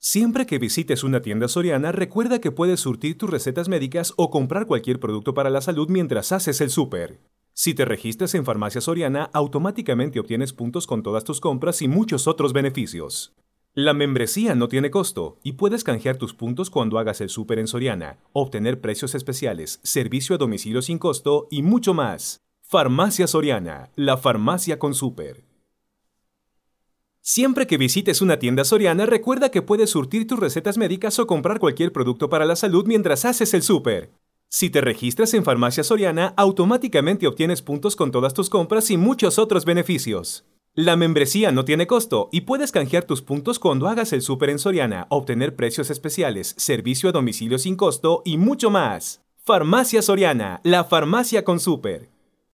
Siempre que visites una tienda Soriana, recuerda que puedes surtir tus recetas médicas o comprar cualquier producto para la salud mientras haces el súper. Si te registras en Farmacia Soriana, automáticamente obtienes puntos con todas tus compras y muchos otros beneficios. La membresía no tiene costo y puedes canjear tus puntos cuando hagas el súper en Soriana, obtener precios especiales, servicio a domicilio sin costo y mucho más. Farmacia Soriana, la farmacia con súper. Siempre que visites una tienda Soriana, recuerda que puedes surtir tus recetas médicas o comprar cualquier producto para la salud mientras haces el súper. Si te registras en Farmacia Soriana, automáticamente obtienes puntos con todas tus compras y muchos otros beneficios. La membresía no tiene costo y puedes canjear tus puntos cuando hagas el súper en Soriana, obtener precios especiales, servicio a domicilio sin costo y mucho más. Farmacia Soriana, la farmacia con súper.